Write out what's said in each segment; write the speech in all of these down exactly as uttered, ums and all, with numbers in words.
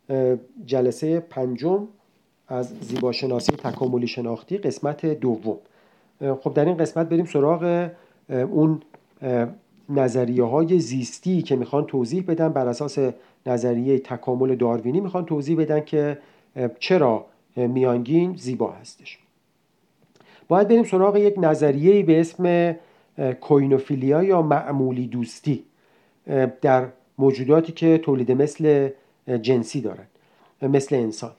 جلسه پنجم از زیباشناسی تکاملی شناختی، قسمت دوم. خب در این قسمت بریم سراغ اون نظریه های زیستی که میخوان توضیح بدن، بر اساس نظریه تکامل داروینی میخوان توضیح بدن که چرا میانگین زیبا هستش. باید بریم سراغ یک نظریه‌ای به اسم کوینوفیلیا یا معمولی دوستی در موجوداتی که تولید مثل جنسی دارن، مثل انسان.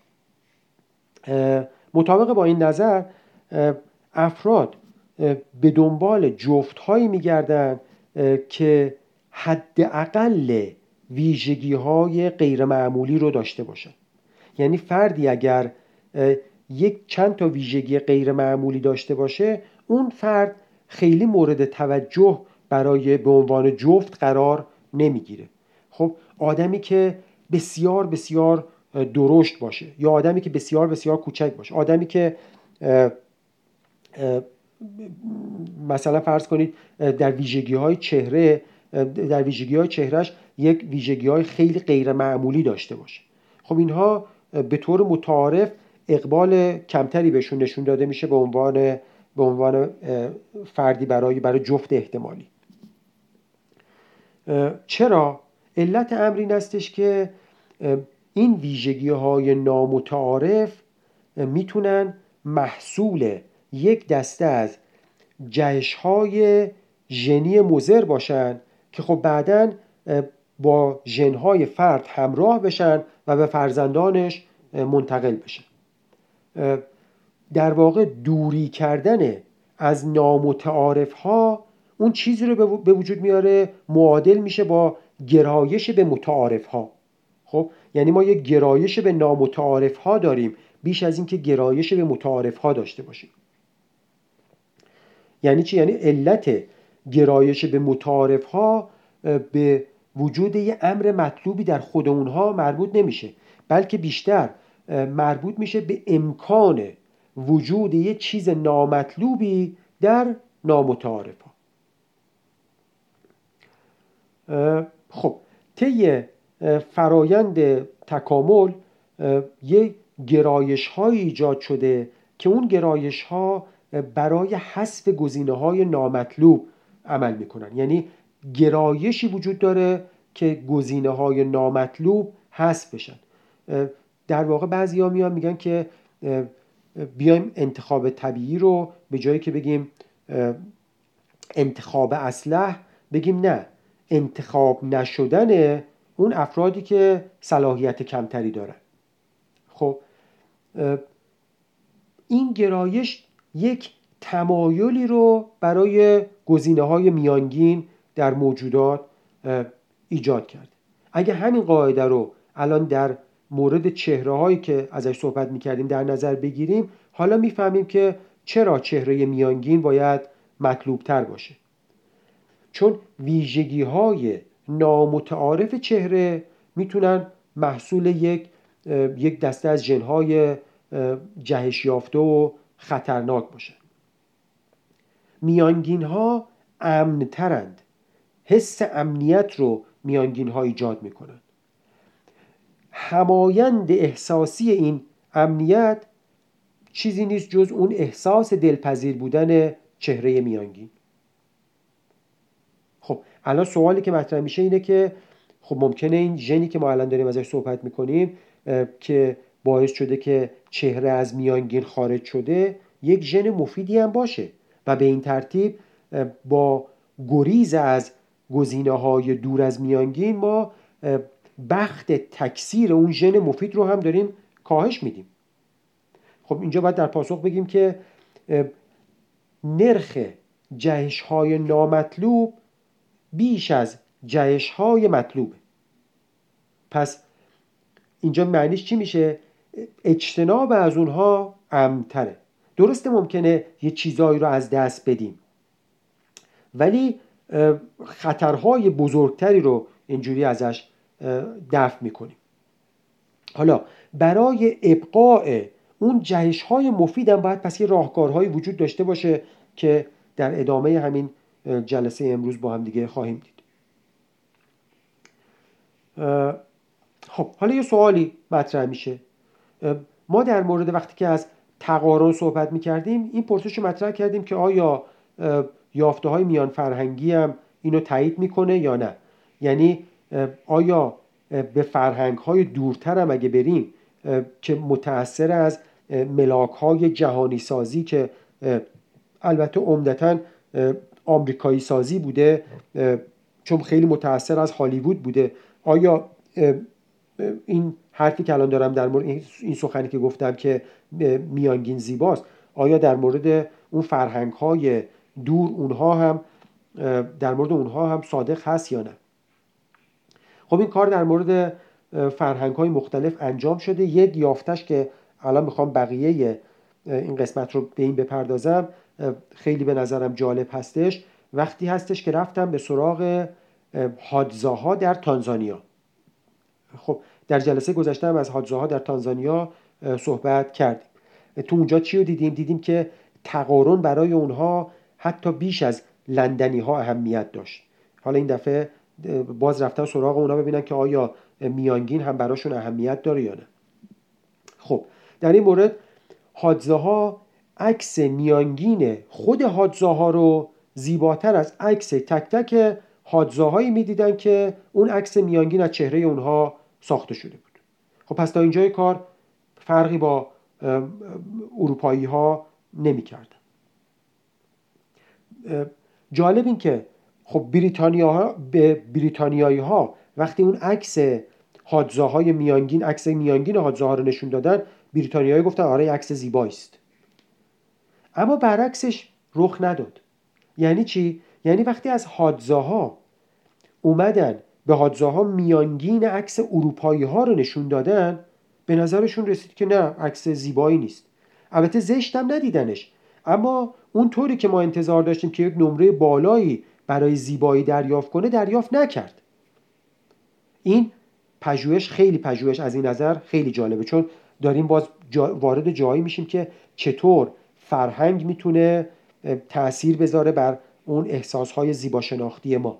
مطابق با این نظر افراد به دنبال جفت‌هایی می‌گردن که حداقل ویژگی‌های غیر معمولی رو داشته باشن. یعنی فردی اگر یک چند تا ویژگی غیر معمولی داشته باشه، اون فرد خیلی مورد توجه برای به عنوان جفت قرار نمیگیره. خب آدمی که بسیار بسیار درشت باشه یا آدمی که بسیار بسیار کوچک باشه، آدمی که اه اه مثلا فرض کنید در ویژگی‌های چهره در ویژگی‌های چهرهش یک ویژگی‌های خیلی غیر معمولی داشته باشه، خب اینها به طور متعارف اقبال کمتری بهشون نشون داده میشه به عنوان به عنوان فردی برای برای جفت احتمالی. چرا؟ علت امر این استش که این ویژگی‌های نامتعارف میتونن محصول یک دسته از جهش‌های ژنی مضر باشن که خب بعداً با ژن‌های فرد همراه بشن و به فرزندانش منتقل بشن. در واقع دوری کردن از نامتعارف‌ها اون چیزی رو به وجود میاره معادل میشه با گرایش به متعارف‌ها. خب یعنی ما یک گرایش به نامتعارف‌ها داریم بیش از این که گرایش به متعارف‌ها داشته باشیم. یعنی چی؟ یعنی علت گرایش به متعارف‌ها به وجود یه امر مطلوبی در خود اونها مربوط نمیشه، بلکه بیشتر مربوط میشه به امکان وجود یه چیز نامطلوبی در نامتعارف‌ها. خب طی فرایند تکامل یک گرایش‌های ایجاد شده که اون گرایش‌ها برای حذف گزینه‌های نامطلوب عمل میکنن. یعنی گرایشی وجود داره که گزینه‌های نامطلوب حذف بشن. در واقع بعضی‌ها میان میگن که بیایم انتخاب طبیعی رو به جایی که بگیم انتخاب اصلح، بگیم نه، انتخاب نشدن اون افرادی که صلاحیت کمتری دارن. خب این گرایش یک تمایلی رو برای گزینه‌های میانگین در موجودات ایجاد کرده. اگه همین قاعده رو الان در مورد چهره‌هایی که ازش صحبت می‌کردیم در نظر بگیریم، حالا می‌فهمیم که چرا چهره میانگین باید مطلوب‌تر باشه. چون ویژگی‌های نامتعارف چهره میتونن محصول یک یک دسته از ژن‌های جهش یافته و خطرناک باشن. میانگین‌ها امن‌ترند. حس امنیت رو میانگین‌ها ایجاد میکنن. همایند احساسی این امنیت چیزی نیست جز اون احساس دلپذیر بودن چهره میانگین. خب الان سوالی که مطرح میشه اینه که خب ممکنه این ژنی که ما الان داریم ازش صحبت میکنیم که باعث شده که چهره از میانگین خارج شده یک ژن مفیدی هم باشه و به این ترتیب با گریز از گزینه‌های دور از میانگین ما بخت تکثیر اون ژن مفید رو هم داریم کاهش میدیم. خب اینجا باید در پاسخ بگیم که نرخ جهش‌های نامطلوب بیش از جهش‌های مطلوبه. پس اینجا معنیش چی میشه؟ اجتناب از اونها امن‌تره. درسته ممکنه یه چیزایی رو از دست بدیم، ولی خطرهای بزرگتری رو اینجوری ازش دفع میکنیم. حالا برای ابقاء اون جهش‌های مفید هم باید پس یه راهکارهایی وجود داشته باشه که در ادامه همین جلسه امروز با هم دیگه خواهیم دید. خب حالا یه سوالی مطرح میشه. ما در مورد وقتی که از تقارن صحبت میکردیم این پرسش رو مطرح کردیم که آیا یافته های میان فرهنگی هم اینو تایید میکنه یا نه. یعنی آیا به فرهنگ های دورتر هم اگه بریم که متأثر از ملاک های جهانی سازی که البته عمدتاً آمریکایی سازی بوده چون خیلی متأثر از هالیوود بوده، آیا این حرفی که الان دارم در مورد این سخنی که گفتم که میانگین زیباست، آیا در مورد اون فرهنگ های دور اونها هم در مورد اونها هم صادق هست یا نه؟ خب این کار در مورد فرهنگ های مختلف انجام شده. یک یافتش که الان میخوام بقیه این قسمت رو به این بپردازم خیلی به نظرم جالب هستش، وقتی هستش که رفتم به سراغ حادزاها در تانزانیا. خب در جلسه گذشته هم از حادزاها در تانزانیا صحبت کردیم. تو اونجا چی رو دیدیم؟ دیدیم که تقارن برای اونها حتی بیش از لندنی ها اهمیت داشت. حالا این دفعه باز رفتن سراغ اونا ببینن که آیا میانگین هم براشون اهمیت داره یا نه. خب در این مورد حادزاها عکس میانگین خود حادزاها رو زیباتر از عکس تک تک حادزاهایی میدیدن که اون عکس میانگین از چهره اونها ساخته شده بود. خب پس تا اینجای کار فرقی با اروپایی ها نمی کردن. جالب این که خب بریتانیا ها به بریتانیایی ها وقتی اون عکس حادزاهای میانگین عکس میانگین حادزاها رو نشون دادن، بریتانیایی گفتن آره عکس زیبایی است. اما برعکسش رخ نداد. یعنی چی؟ یعنی وقتی از حادزاها اومدن به حادزاها میانگین عکس اروپایی ها رو نشون دادن، به نظرشون رسید که نه عکس زیبایی نیست. البته زشت هم ندیدنش، اما اون طوری که ما انتظار داشتیم که یک نمره بالایی برای زیبایی دریافت کنه دریافت نکرد. این پژوهش خیلی پژوهش از این نظر خیلی جالبه، چون داریم باز جا وارد جایی میشیم که چطور فرهنگ میتونه تأثیر بذاره بر اون احساسهای زیباشناختی ما.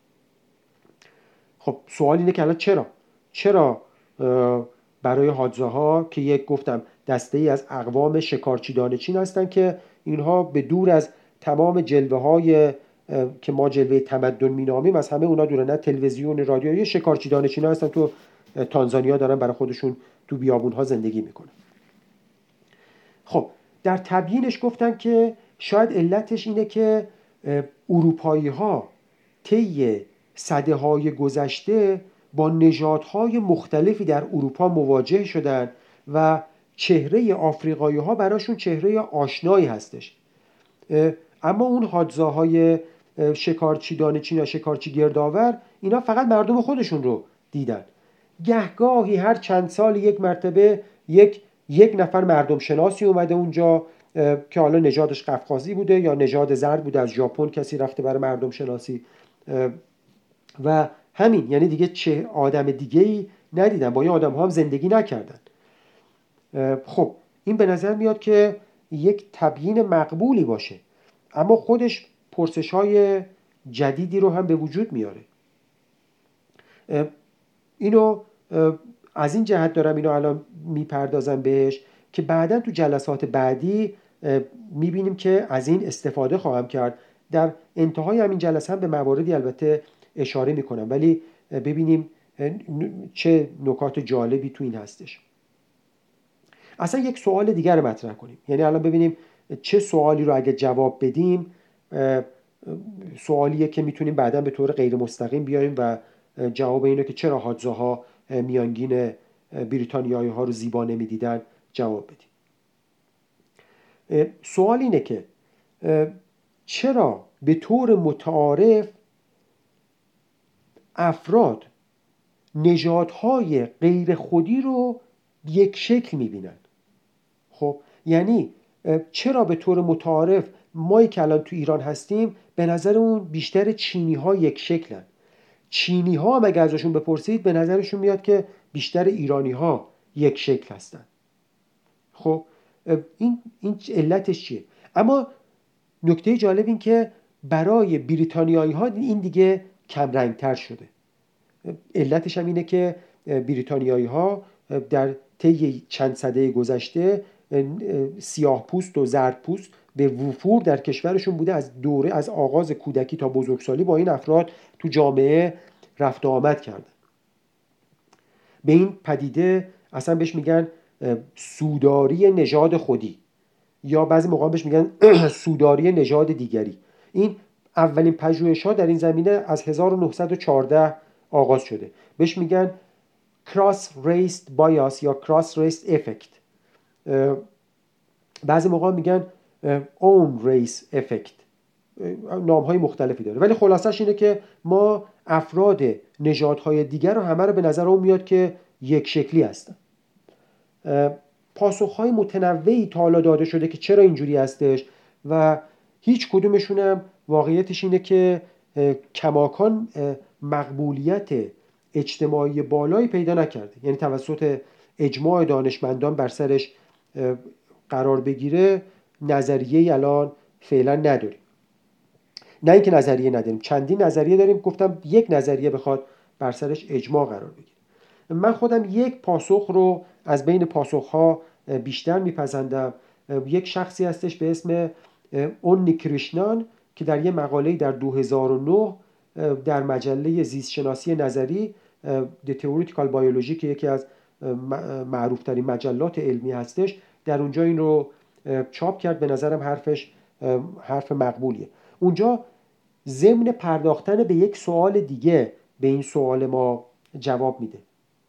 خب سوال اینه که الان چرا چرا برای حادزاها که یک گفتم دسته ای از اقوام شکارچی دانشین هستن که اینها به دور از تمام جلوه های که ما جلوه تمدن مینامیم از همه اونا دوره، نه تلویزیون رادیویی، شکارچی دانشین هستن تو تانزانیا دارن برای خودشون تو بیابون ها زندگی میکنن. خب در تبیینش گفتن که شاید علتش اینه که اروپایی ها طی سده های گذشته با نژادهای مختلفی در اروپا مواجه شدن و چهره آفریقایی ها براشون چهره آشنایی هستش، اما اون حادزاهای شکارچی دانشین یا شکارچی گردآور اینا فقط مردم خودشون رو دیدن. گهگاهی هر چند سال یک مرتبه یک یک نفر مردم شناسی اومده اونجا که حالا نژادش قفقازی بوده یا نژاد زرد بوده، از ژاپن کسی رفته برای مردم شناسی و همین، یعنی دیگه چه آدم دیگه‌ای ندیدن، با این آدم ها هم زندگی نکردن. خب این به نظر میاد که یک تبیین مقبولی باشه، اما خودش پرسش‌های جدیدی رو هم به وجود میاره. اینو از این جهت دارم اینو الان میپردازم بهش که بعداً تو جلسات بعدی میبینیم که از این استفاده خواهم کرد. در انتهای همین جلسه هم به مواردی البته اشاره میکنم، ولی ببینیم چه نکات جالبی تو این هستش. اصلا یک سوال دیگر رو مطرح کنیم، یعنی الان ببینیم چه سوالی رو اگه جواب بدیم سوالیه که میتونیم بعداً به طور غیر مستقیم بیایم و جواب اینو که چرا حادزاها میانگین بریتانیایی ها رو زیبا نمیدیدن جواب بدیم. سوال اینه که چرا به طور متعارف افراد نژادهای غیر خودی رو یک شکل میبینن؟ خب یعنی چرا به طور متعارف مایی که الان تو ایران هستیم به نظر اون بیشتر چینی ها یک شکلن، چینی ها هم اگه ازشون بپرسید به نظرشون میاد که بیشتر ایرانی ها یک شکل هستن. خب این این علتش چیه؟ اما نکته جالب این که برای بریتانیایی ها این دیگه کم رنگ تر شده. علتش هم اینه که بریتانیایی ها در طی چند سده گذشته سیاه پوست و زرد پوست به وفور در کشورشون بوده. از دوره از آغاز کودکی تا بزرگسالی با این افراد تو جامعه رفت و آمد کردن. به این پدیده اصلا بهش میگن سوداری نژاد خودی، یا بعضی موقع بهش میگن سوداری نژاد دیگری. این اولین پژوهش‌ها در این زمینه از هزار و نهصد و چهارده آغاز شده. بهش میگن cross race bias یا cross race effect. بعضی موقع میگن own race effect. نام‌های مختلفی داره، ولی خلاصش اینه که ما افراد نژادهای دیگر رو همه رو به نظر اون میاد که یک شکلی هستن. پاسخ‌های متنوعی تا حالا داده شده که چرا اینجوری هستش و هیچ کدومشون هم واقعیتش اینه که کماکان مقبولیت اجتماعی بالایی پیدا نکرده، یعنی توسط اجماع دانشمندان بر سرش قرار بگیره. نظریه‌ای الان فعلا نداریم. نه اینکه نظریه نداریم، چندین نظریه داریم. گفتم یک نظریه بخواد بر سرش اجماع قرار بگیره. من خودم یک پاسخ رو از بین پاسخ‌ها بیشتر میپسندم. یک شخصی هستش به اسم اونی کریشنان که در یه مقاله‌ای در دو هزار و نه در مجله زیستشناسی نظری The Theoretical Biology که یکی از معروفترین مجلات علمی هستش، در اونجا این رو چاپ کرد. به نظرم حرفش حرف مقبولیه. اونجا ضمن پرداختن به یک سوال دیگه به این سوال ما جواب میده.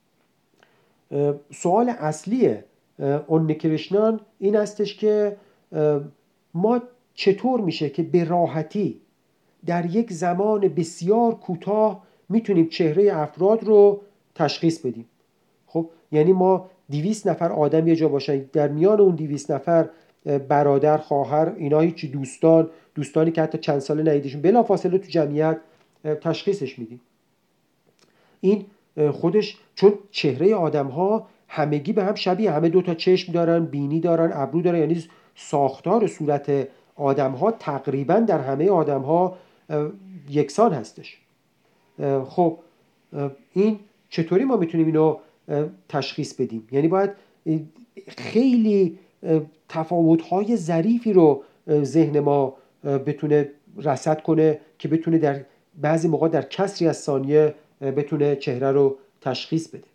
سوال اصلی اونی کریشنان این هستش که ما چطور میشه که به راحتی در یک زمان بسیار کوتاه میتونیم چهره افراد رو تشخیص بدیم. خب یعنی ما دویست نفر آدم یه جا باشن، در میان اون دویست نفر برادر، خواهر، اینا هیچی، دوستان دوستانی که حتی چند ساله ندیدشون، بلافاصله تو جمعیت تشخیصش میدیم. این خودش، چون چهره آدم‌ها همگی به هم شبیه، همه دو تا چشم دارن، بینی دارن، ابرو دارن، یعنی ساختار صورت آدم‌ها تقریبا در همه آدم‌ها یکسان هستش. خب این چطوری ما میتونیم اینو تشخیص بدیم؟ یعنی باید خیلی تفاوت‌های ظریفی رو ذهن ما بتونه رصد کنه که بتونه در بعضی موقع در کسری از ثانیه بتونه چهره رو تشخیص بده.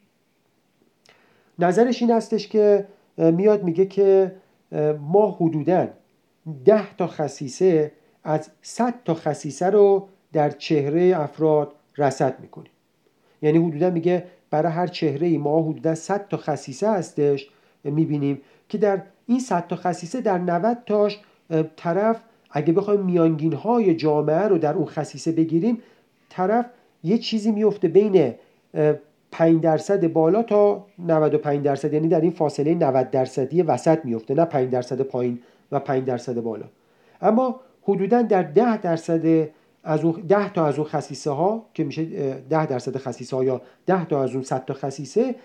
نظرش این هستش که میاد میگه که ما حدوداً ده تا خصیصه از صد تا خصیصه رو در چهره افراد رصد میکنیم. یعنی حدوداً میگه برای هر چهره‌ای ما حدوداً صد تا خصیصه هستش، میبینیم که در این صد تا خصیصه در نود تاش طرف اگه بخوایم میانگین‌های جامعه رو در اون خصیصه بگیریم، طرف یه چیزی میفته بین پنج درصد بالا تا نود و پنج درصد، یعنی در این فاصله نود درصدی وسط میفته، نه پنج درصد پایین و پنج درصد بالا. اما حدوداً در ده درصد از اون ده تا از اون خصیصه ها که میشه ده درصد خصیصه ها یا ده تا از اون صد تا خصیصه،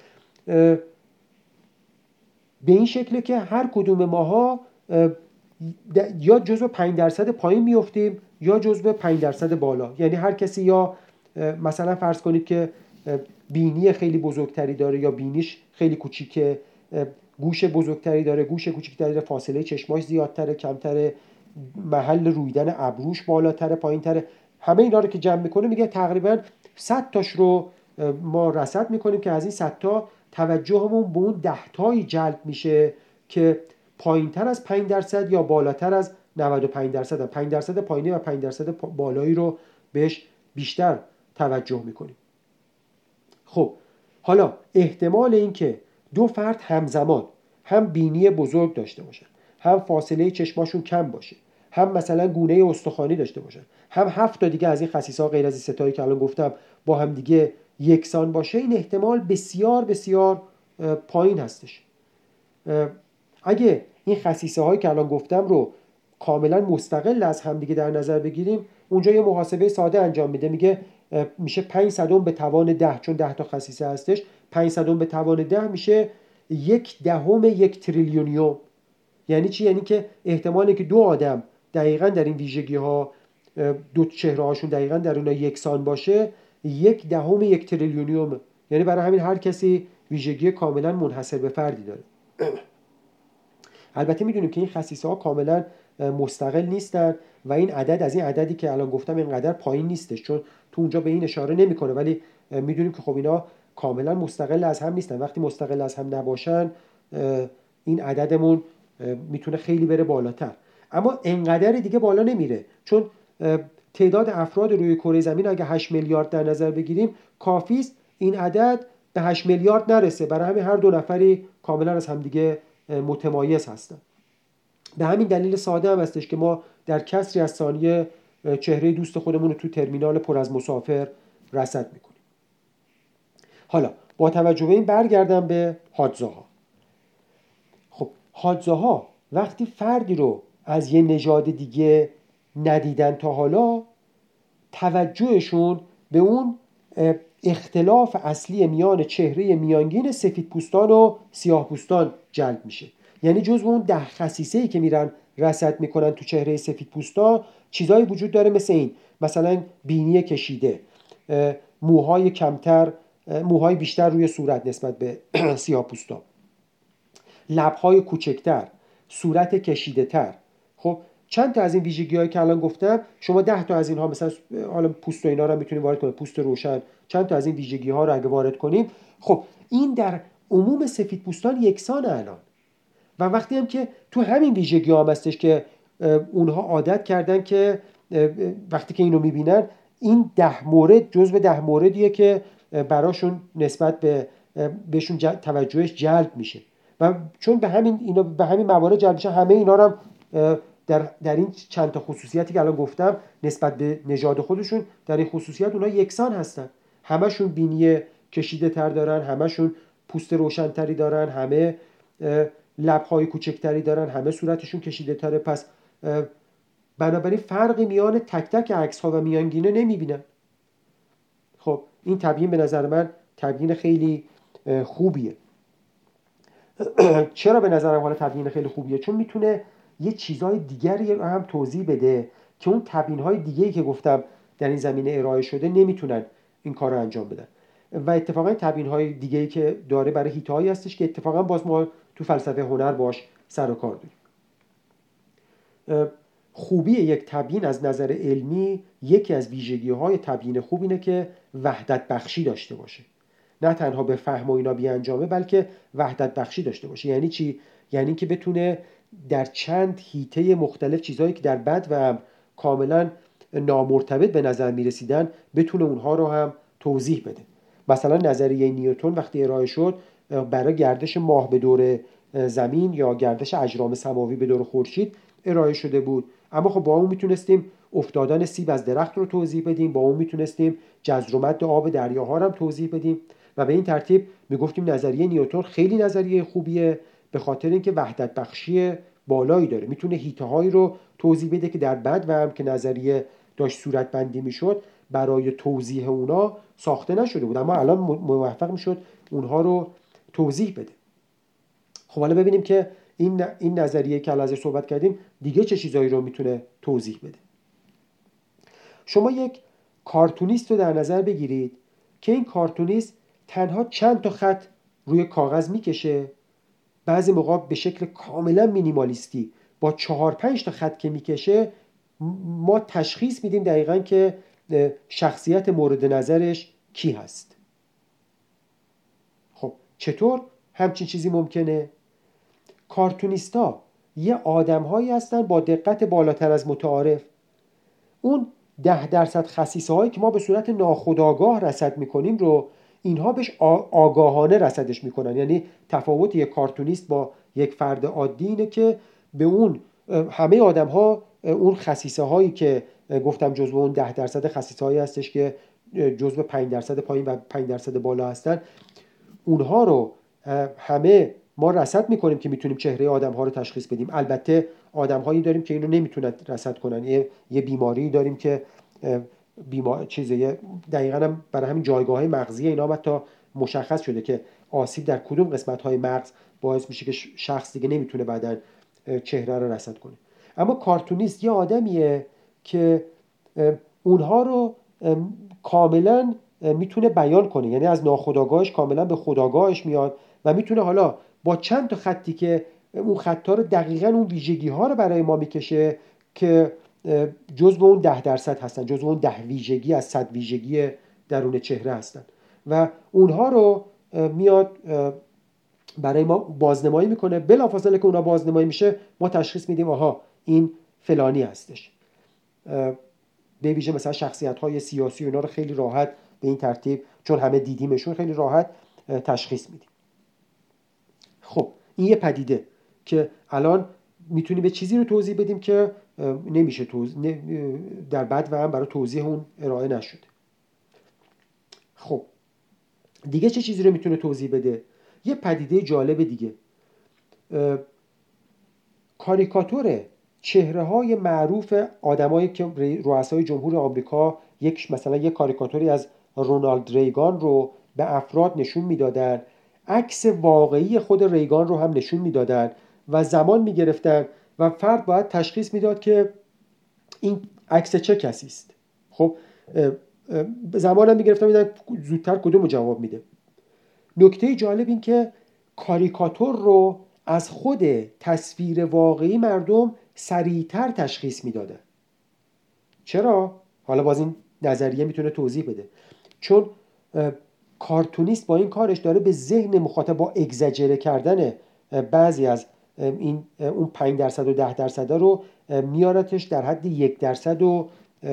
به این شکله که هر کدوم ماها یا جزو پنج درصد پایین میافتیم یا جزو پنج درصد بالا. یعنی هر کسی یا مثلا فرض کنید که بینی خیلی بزرگتری داره یا بینیش خیلی کوچیکه، گوش بزرگتری داره، گوش کوچیکتری داره، فاصله چشماش زیادتره، کمتره، محل رویدن ابروش بالاتره، پایینتره. همه اینا رو که جمع میکنه میگه تقریبا صد تاش رو ما رصد میکنیم که از این صد تا توجهمون به اون ده تایی جلب میشه که پایینتر از پنج درصد یا بالاتر از نود و پنج درصد. پنج درصد پایینی و پنج درصد بالایی رو بهش بیشتر توجه میکنیم. خب حالا احتمال این که دو فرد همزمان هم بینی بزرگ داشته باشن، هم فاصله چشماشون کم باشه، هم مثلا گونه استخوانی داشته باشن، هم هفت تا دیگه از این خصیصه‌ها غیر از این ستایی که الان گفتم با هم دیگه یکسان باشه، این احتمال بسیار بسیار پایین هستش. اگه این خصیصه هایی که الان گفتم رو کاملا مستقل از هم دیگه در نظر بگیریم، اونجا یه محاسبه ساده انجام میده، میگه میشه پنج صدم به توان ده، چون ده تا خصیصه هستش، پنج صدم به توان ده میشه یک دهم یک تریلیونیوم. یعنی چی؟ یعنی که احتمالی که دو آدم دقیقاً در این ویژگی ها، دو چهره هاشون دقیقاً در اونها یکسان باشه، یک دهم یک تریلیونیوم. یعنی برای همین هر کسی ویژگی کاملا منحصر به فردی داره. البته میدونیم که این خصیصه ها کاملا مستقل نیستن و این عدد از این عددی که الان گفتم اینقدر پایین نیستش، چون تو اونجا به این اشاره نمیکنه، ولی میدونیم که خب اینا کاملا مستقل از هم نیستن. وقتی مستقل از هم نباشن این عددمون میتونه خیلی بره بالاتر، اما انقدر دیگه بالا نمیره، چون تعداد افراد روی کره زمین اگه هشت میلیارد در نظر بگیریم کافیست این عدد به هشت میلیارد نرسه. برای همین هر دو نفری کاملا از همدیگه متمایز هستن. به همین دلیل ساده هم هستش که ما در کسری از ثانیه چهره دوست خودمون رو تو ترمینال پر از مسافر رصد میکنیم. حالا با توجه به این برگردم به حادثه‌ها. خب حادثه‌ها وقتی فردی رو از یه نژاد دیگه ندیدن تا حالا، توجهشون به اون اختلاف اصلی میان چهره میانگین سفیدپوستان و سیاه‌پوستان جلب میشه. یعنی جزو اون ده خصیصه‌ای که میرن رصد میکنن تو چهره سفیدپوستان چیزایی وجود داره مثل این، مثلا بینی کشیده، موهای کمتر، موهای بیشتر روی صورت نسبت به سیاه‌پوستان، لب‌های کوچکتر، صورت کشیده‌تر. خب چند تا از این ویژگی‌هایی که الان گفتم، شما ده تا از اینها مثلا حالا پوست و اینا رو میتونید وارد کنید، پوست روشن، چند تا از این ویژگی‌ها رو اگه وارد کنیم، خب این در عموم سفیدپوستان یکسانه الان. و وقتی هم که تو همین ویژگی‌ها هم هستش که اونها عادت کردن که وقتی که اینو میبینن این ده مورد جزو ده موردیه که براشون نسبت به بهشون توجهش جلب میشه و چون به همین اینا به همین موارد جلب میشه، همه اینا رو هم در در این چند تا خصوصیتی که الان گفتم نسبت به نژاد خودشون در این خصوصیت اونها یکسان هستن. همشون بینی کشیده تر دارن، همشون پوست روشنتری دارن، همه لب‌های کوچکتری دارن، همه صورتشون کشیده تره. پس بنابراین فرقی میان تک تک عکس‌ها و میانگینه نمیبینن. خب این تبیین به نظر من تبیین خیلی خوبیه. چرا به نظرم حالا تبیین خیلی خوبیه؟ چون میتونه یه چیزهای دیگری رو هم توضیح بده که اون تبیین‌های دیگه‌ای که گفتم در این زمینه ارائه شده نمیتونن این کار رو انجام بدن. و اتفاقا تبیین‌های دیگه‌ای که داره برای حیطه‌هایی هستش که اتفاقا باز ما تو فلسفه هنر باش سر و کار داریم. خوبی یک تبیین از نظر علمی، یکی از ویژگی‌های تبیین خوب اینه که وحدت بخشی داشته باشه. نه تنها به فهم و اینا بیانجامه، بلکه وحدت بخشی داشته باشه. یعنی چی؟ یعنی که بتونه در چند حیطه مختلف چیزهایی که در بد و هم کاملا نامرتبط به نظر میرسیدن بتونه اونها رو هم توضیح بده. مثلا نظریه نیوتن وقتی ارائه شد برای گردش ماه به دور زمین یا گردش اجرام سماوی به دور خورشید ارائه شده بود، اما خب با اون میتونستیم افتادن سیب از درخت رو توضیح بدیم، با اون میتونستیم جزر و مد آب دریاها رو هم توضیح بدیم و به این ترتیب میگفتیم نظریه نیوتن خیلی نظریه خوبیه به خاطر اینکه وحدت بخشی بالایی داره، میتونه حیطه‌هایی رو توضیح بده که در بد و هم که نظریه داشت صورت بندی میشد برای توضیح اونا ساخته نشده بود، اما الان موفق میشد اونها رو توضیح بده. خب حالا ببینیم که این این نظریه که ازش صحبت کردیم دیگه چه چیزایی رو میتونه توضیح بده. شما یک کارتونیست رو در نظر بگیرید که این کارتونیست تنها چند تا خط روی کاغذ میکشه، بعضی موقع به شکل کاملا مینیمالیستی با چهار پنج تا خط که میکشه ما تشخیص میدیم دقیقاً که شخصیت مورد نظرش کی هست. خب چطور همچین چیزی ممکنه؟ کارتونیستا یه آدم‌هایی هستن با دقت بالاتر از متعارف. اون ده درصد خصیصه هایی که ما به صورت ناخودآگاه رصد میکنیم رو اینها بهش آگاهانه رصدش میکنن. یعنی تفاوت یک کارتونیست با یک فرد عادی اینه که به اون همه آدم ها اون خصیصه هایی که گفتم جزو اون ده درصد خصیصه هایی هستش که جزو پنج درصد پایین و پنج درصد بالا هستن، اونها رو همه ما رصد میکنیم که میتونیم چهره آدم ها رو تشخیص بدیم. البته آدم هایی داریم که اینو نمیتونن رصد کنن، یه, یه بیماری داریم که بیمار چیزه دقیقاً هم برای همین جایگاه مغزی اینا هم حتی مشخص شده که آسیب در کدوم قسمت های مغز باعث میشه که شخص دیگه نمیتونه بعداً چهره رو رصد کنه. اما کارتونیست یه آدمیه که اونها رو کاملاً میتونه بیان کنه، یعنی از ناخودآگاهش کاملا به خودآگاهش میاد و میتونه حالا با چند تا خطی که اون خطا رو دقیقاً اون ویژگی ها رو برای ما میکشه که جزء اون ده درصد هستن، جزء اون ده ویژگی از صد ویژگی درون چهره هستن و اونها رو میاد برای ما بازنمایی میکنه. بلافاصله که اونها بازنمایی میشه ما تشخیص میدیم آها این فلانی هستش. به ویژه مثلا شخصیت‌های سیاسی و اینا رو خیلی راحت به این ترتیب، چون همه دیدیمشون، خیلی راحت تشخیص میدیم. خب این یه پدیده که الان میتونیم به چیزی رو توضیح بدیم که نمیشه توضیح در بد و هم برای توضیح اون ارائه نشده. خب دیگه چه چیزی رو میتونه توضیح بده؟ یه پدیده جالب دیگه، کاریکاتور چهره های معروف آدمایی که رؤسای جمهور آمریکا، یک مثلا یک کاریکاتوری از رونالد ریگان رو به افراد نشون میدادن، عکس واقعی خود ریگان رو هم نشون میدادن و زمان میگرفتن و فرد باید تشخیص میداد که این عکس چه کسی است. خب زمان هم میگرفتن میدن زودتر کدوم رو جواب میده. نکته جالب این که کاریکاتور رو از خود تصویر واقعی مردم سریعتر تشخیص میداده. چرا؟ حالا باز این نظریه میتونه توضیح بده. چون کارتونیست با این کارش داره به ذهن مخاطب با اگزاجره کردن بعضی از این اون پنج درصد و ده درصد رو میارتش در حد یک درصد و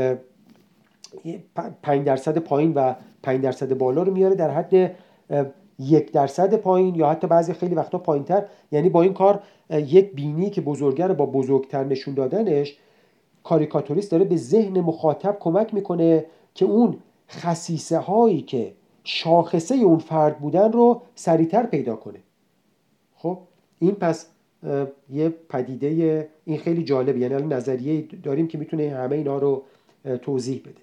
پنج درصد پایین و پنج درصد بالا رو میاره در حد یک درصد پایین یا حتی بعضی خیلی وقتا پایینتر. یعنی با این کار یک بینی که بزرگه رو با بزرگتر نشون دادنش، کاریکاتوریست داره به ذهن مخاطب کمک میکنه که اون خصیصه هایی که شاخصه اون فرد بودن رو سریعتر پیدا کنه. خب این پس یه پدیده این خیلی جالبه، یعنی الان نظریه داریم که میتونه همه اینا رو توضیح بده.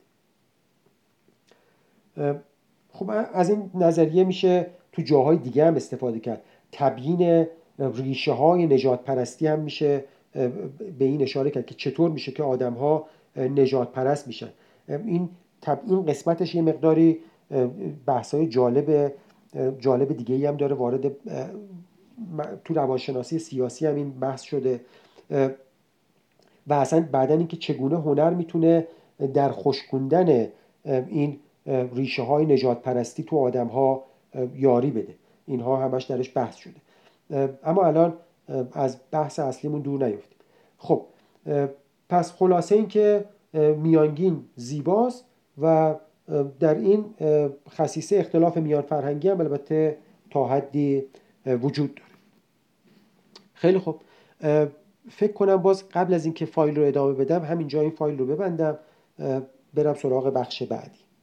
خب از این نظریه میشه تو جاهای دیگه هم استفاده کرد. تبیین ریشه های نژاد پرستی هم میشه به این اشاره کرد که چطور میشه که آدم ها نژاد پرست میشن. این این قسمتش یه مقداری بحثای جالب جالب دیگه ای هم داره وارد، تو روانشناسی سیاسی هم این بحث شده و اصلا بعدن این که چگونه هنر میتونه در خشکوندن این ریشه های نژاد پرستی تو آدم ها یاری بده. اینها همش درش بحث شده. اما الان از بحث اصلیمون دور نیفتیم. خب پس خلاصه این که میانگین زیباست و در این خصیصه اختلاف میان فرهنگی هم البته تا حدی وجود داره. خیلی خوب، فکر کنم باز قبل از اینکه فایل رو ادامه بدم همینجا این فایل رو ببندم، برم سراغ بخش بعدی.